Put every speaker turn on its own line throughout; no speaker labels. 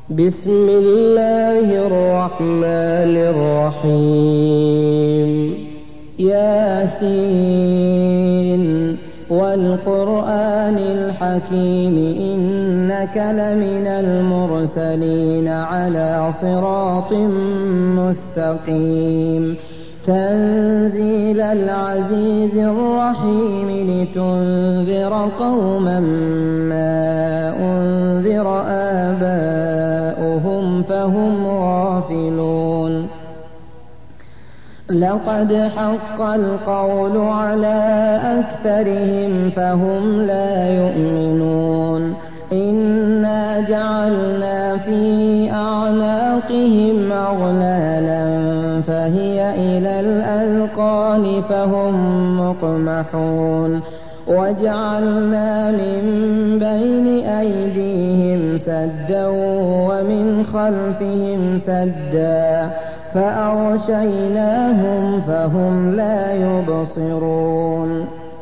بسم الله الرحمن الرحيم ياسين والقرآن الحكيم إنك لمن المرسلين على صراط مستقيم تنزيل العزيز الرحيم لتنذر قوما ما أنذر آباؤهم فهم غافلون لقد حق القول على أكثرهم فهم لا يؤمنون إنا جعلنا في أعناقهم أغلالا فهي إلى الأذقان فهم مقمحون وجعلنا من بين أيديهم سدا ومن خلفهم سدا فأغشيناهم فهم لا يبصرون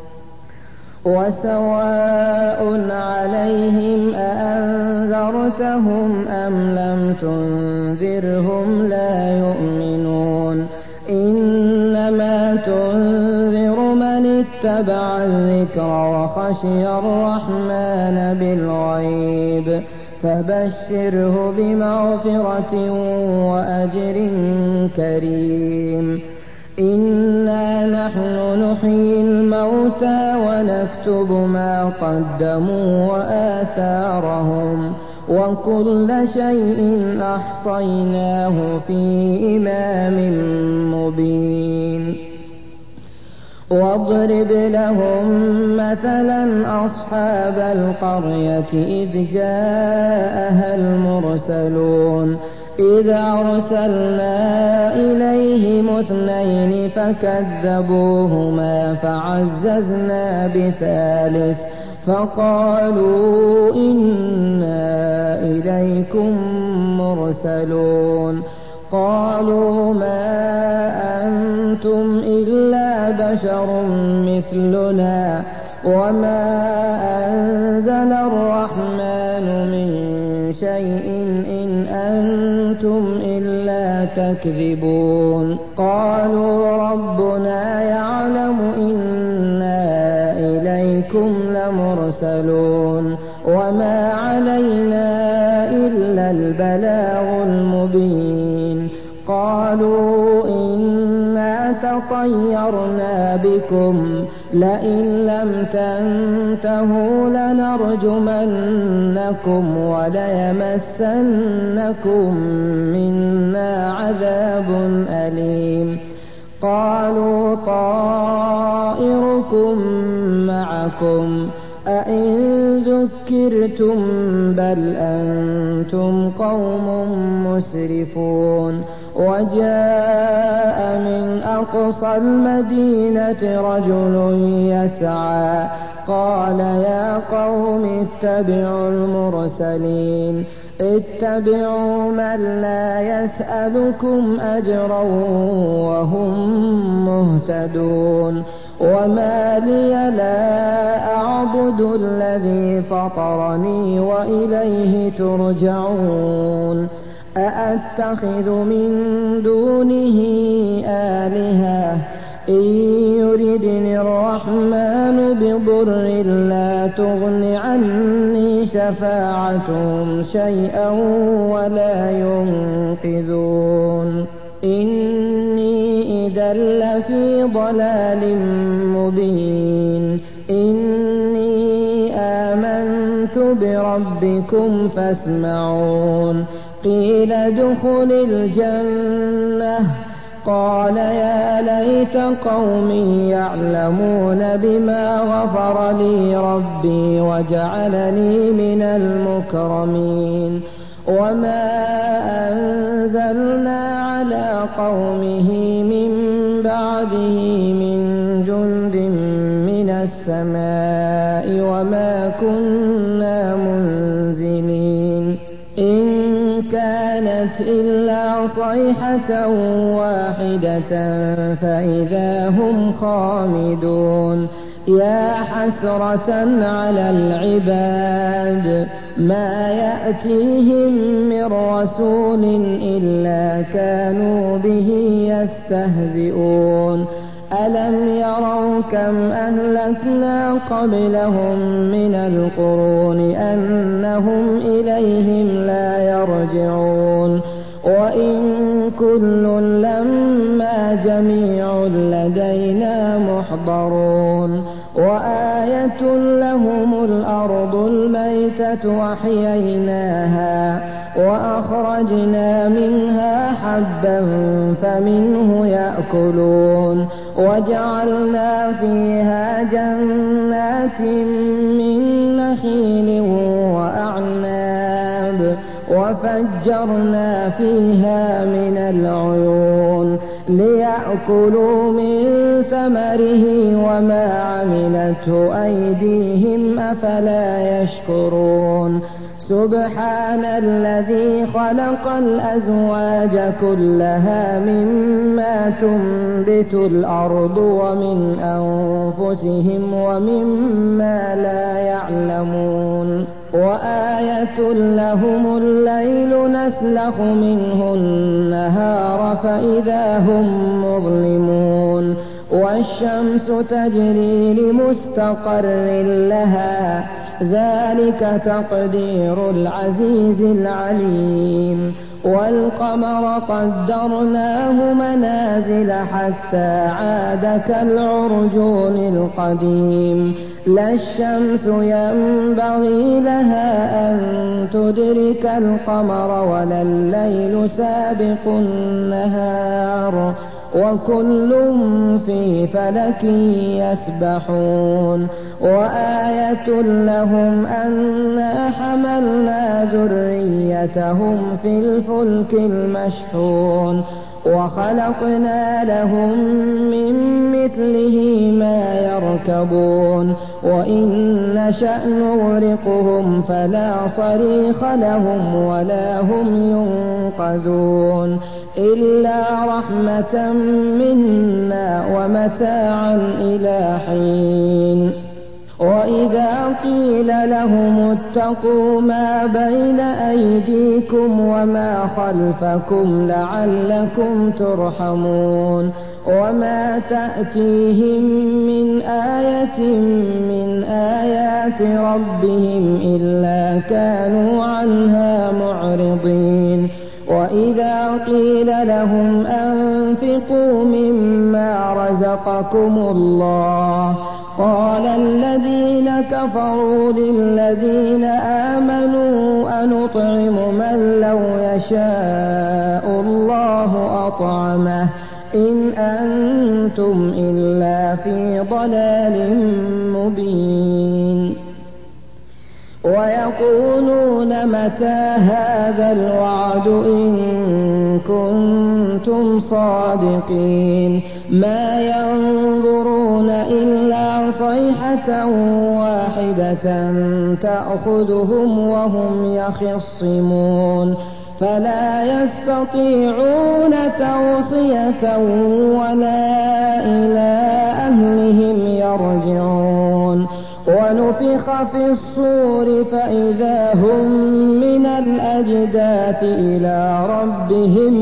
وسواء عليهم أأنذرتهم أم لم تنذرهم لا يؤمنون إنما تنذر من اتبع الذكر وخشي الرحمن بالغيب فبشره بمغفرة وأجر كريم إنا نحن نحيي الموتى ونكتب ما قدموا وآثارهم وكل شيء أحصيناه في إمام مبين واضرب لهم مثلا أصحاب القرية إذ جاءها المرسلون إذ أرسلنا إليهم 2 فكذبوهما فعززنا بثالث فقالوا إنا إليكم مرسلون قالوا ما أنتم إلا بشر مثلنا وما أنزل الرحمن من شيء إن أنتم إلا تكذبون قالوا ربنا يعلم إنا إليكم لمرسلون وما علينا إلا البلاغ المبين قالوا إنا تطيرنا بكم لئن لم تنتهوا لنرجمنكم وليمسنكم منا عذاب أليم قالوا طائركم معكم أئن ذكرتم بل أنتم قوم مسرفون وجاء من أقصى المدينة رجل يسعى قال يا قوم اتبعوا المرسلين اتبعوا من لا يسألكم أجرا وهم مهتدون وما لي لا أعبد الذي فطرني وإليه ترجعون أأتخذ من دونه آلهة إن يردني الرحمن بضر لا تغن عني شفاعتهم شيئا ولا ينقذون إني إذا لفي ضلال مبين إني آمنت بربكم فاسمعون قيل ادخل الجنة قال يا ليت قومي يعلمون بما غفر لي ربي وجعلني من المكرمين وما أنزلنا على قومه من بعده من جند من السماء وما كنا منزلين إن كانت إلا صيحة واحدة فإذا هم خامدون يا حسرة على العباد ما يأتيهم من رسول إلا كانوا به يستهزئون ألم يروا كم أهلكنا قبلهم من القرون أنهم إليهم لا يرجعون وإن كل لما جميع لدينا محضرون وآية لهم الأرض الميتة أحييناها وأخرجنا منها حبا فمنه يأكلون وجعلنا فيها جنات من نخيل وأعناب وفجرنا فيها من العيون ليأكلوا من ثمره وما عملته أيديهم أفلا يشكرون سبحان الذي خلق الأزواج كلها مما تنبت الأرض ومن أنفسهم ومما لا يعلمون وآية لهم الليل نسلخ منه النهار فإذا هم مظلمون والشمس تجري لمستقر لها ذلك تقدير العزيز العليم والقمر قدرناه منازل حتى عاد كالعرجون القديم لا الشمس ينبغي لها أن تدرك القمر ولا الليل سابق النهار وكل في فلك يسبحون وآية لهم أنا حملنا ذريتهم في الفلك المشحون وخلقنا لهم من مثله ما يركبون وإن نشأ نغرقهم فلا صريخ لهم ولا هم ينقذون إلا رحمة منا ومتاعا إلى حين وإذا قيل لهم اتقوا ما بين أيديكم وما خلفكم لعلكم ترحمون وما تأتيهم من آية من آيات ربهم إلا كانوا عنها معرضين وإذا قيل لهم أنفقوا مما رزقكم الله قال الذين كفروا للذين آمنوا أنطعم من لو يشاء الله أطعمه إن أنتم إلا في ضلال مبين ويقولون متى هذا الوعد إن كنتم صادقين ما ينظرون إلا صيحة واحدة تأخذهم وهم يخصمون فلا يستطيعون توصية ولا إلى أهلهم يرجعون ونفخ في الصور فإذا هم من الأجداث إلى ربهم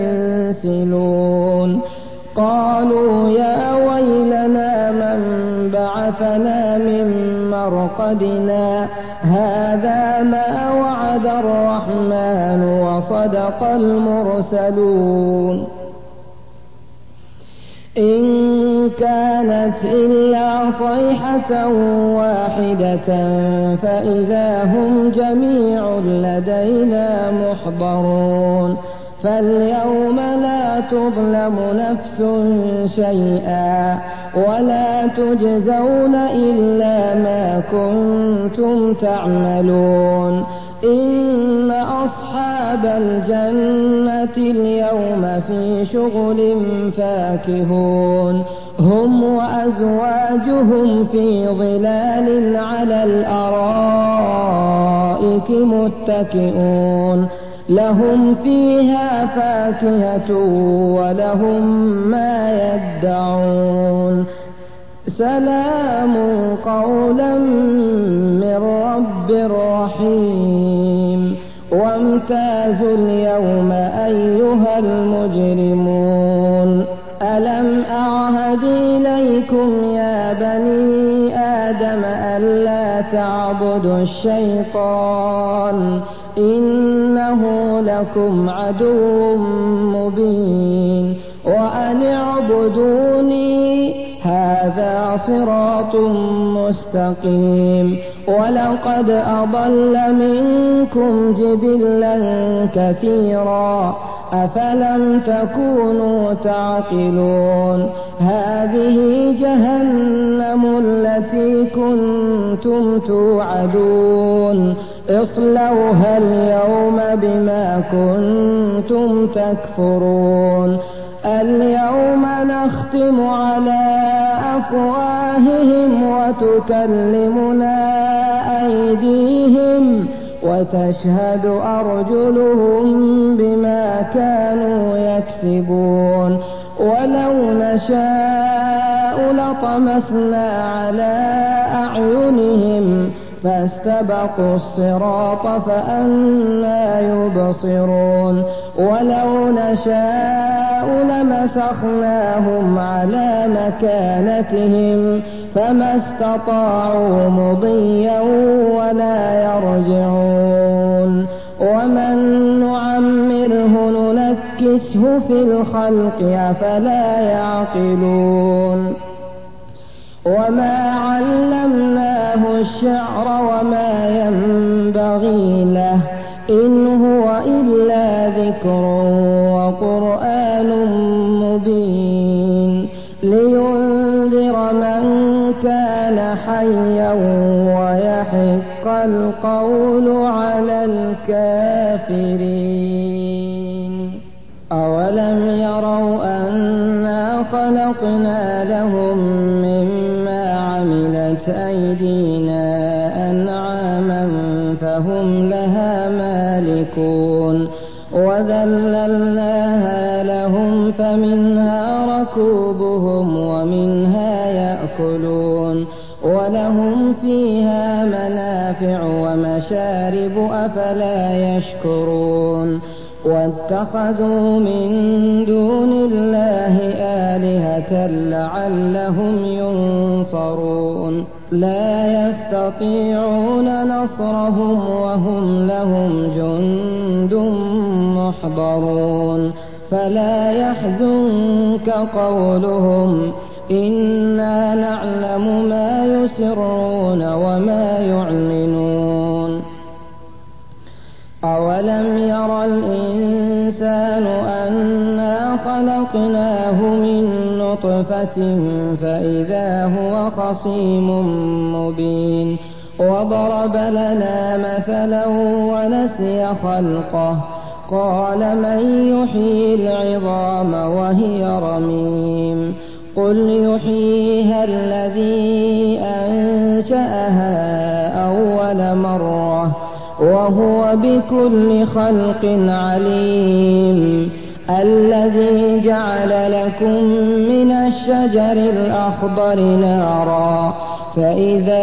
ينسلون قالوا يا ويلنا من بعثنا من مرقدنا هذا ما وعد الرحمن وصدق المرسلون إن كانت إلا صيحة واحدة فإذا هم جميع لدينا محضرون فاليوم لا تظلم نفس شيئا ولا تجزون إلا ما كنتم تعملون إن أصحاب الجنة اليوم في شغل فاكهون هم وأزواجهم في ظلال على الأرائك متكئون لهم فيها فاكهة ولهم ما يدعون سلام قولا من رب رحيم وامتازوا اليوم أيها المجرمون ألم أعهد إليكم يا بني آدم ألا تعبدوا الشيطان إنه لكم عدو مبين وأن اعبدوني هذا صراط مستقيم ولقد أضل منكم جبلا كثيرا أفلم تكونوا تعقلون هذه جهنم التي كنتم توعدون اصلوها اليوم بما كنتم تكفرون اليوم نختم على أفواههم وتكلمنا أيديهم وتشهد أرجلهم بما كانوا يكسبون ولو نشاء لطمسنا على أعينهم فاستبقوا الصراط فأنى يبصرون ولو نشاء لمسخناهم على مكانتهم فما استطاعوا مضيا ولا يرجعون ومن نعمره ننكسه في الخلق أفلا يعقلون وما علمناه الشعر وما ينبغي له إن هو إلا ذكر وقرآن مبين لينذر من كان حيا ويحق القول على الكافرين أولم يروا أنا خلقنا لهم مما عملت أيدينا أنعاما فهم لها مالكون وذللناها لهم فمنها ركوبهم ومنها يأكلون ولهم فيها منافع ومشارب أفلا يشكرون واتخذوا من دون الله آلهة لعلهم ينصرون لا يستطيعون نصرهم وهم لهم جند محضرون فلا يحزنك قولهم إنا نعلم ما يسرون وما يعلنون أولم ير الإنسان أنا خلقناه من نطفة فإذا هو خصيم مبين وضرب لنا مثلا ونسي خلقه قال من يحيي العظام وهي رميم قل يحييها الذي أنشأها أول مرة وهو بكل خلق عليم الذي جعل لكم من الشجر الأخضر نارا فإذا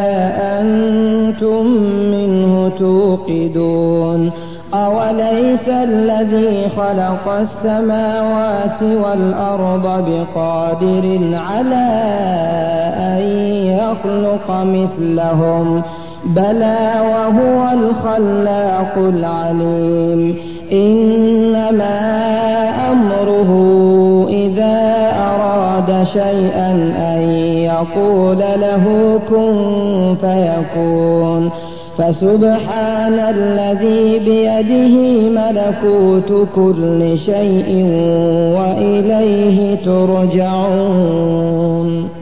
أنتم منه توقدون أوليس الذي خلق السماوات والأرض بقادر على أن يخلق مثلهم بلى وهو الخلاق العليم إنما أمره إذا أراد شيئا أن يقول له كن فيكون فسبحان الذي بيده ملكوت كل شيء وإليه ترجعون